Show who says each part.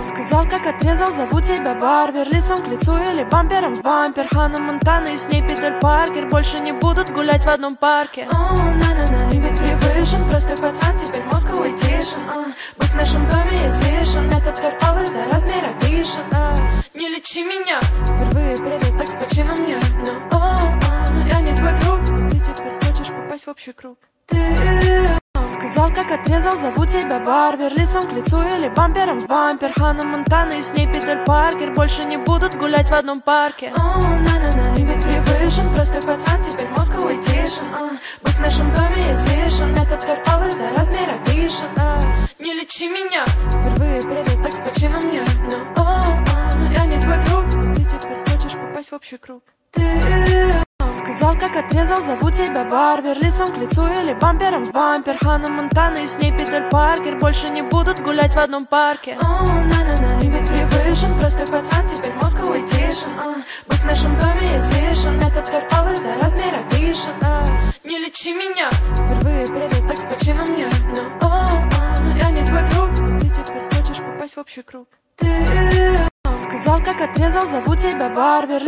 Speaker 1: Сказал, как отрезал, зову тебя Барбер. Лицом к лицу или бампером в бампер. Ханна Монтана и с ней Питер Паркер больше не будут гулять в одном парке. На-на-на, лимит превышен. Простой пацан, теперь Moscow Edition. Быть в нашем доме излишен. Этот квартал из-за размера вишен. Не лечи меня. Впервые предал так с почином мне. Но я не твой друг. Ты теперь хочешь попасть в общий круг. Ты сказал, как отрезал, зову тебя Барбер. Лицом к лицу или бампером в бампер. Ханна Монтана и с ней Питер Паркер больше не будут гулять в одном парке. На-на-на, лимит превышен. Простой пацан, теперь Moscow Edition. Быть в нашем доме излишен. Этот квартал из-за размера вишен. Не лечи меня. Впервые предал так с почином мне. Но я не твой друг. Ты теперь хочешь попасть в общий круг. Ты сказал, как отрезал, зову тебя Барбер. Лицом к лицу или бампером в бампер. Ханна Монтана и с ней Питер Паркер больше не будут гулять в одном парке. На-на-на, лимит превышен. Простой пацан, теперь Moscow Edition. Быть в нашем доме излишен. Этот квартал из-за размера вишен. Не лечи меня. Впервые предал так с почином мне. Но я не твой друг. Ты теперь хочешь попасть в общий круг. Ты сказал, как отрезал, зову тебя Барбер.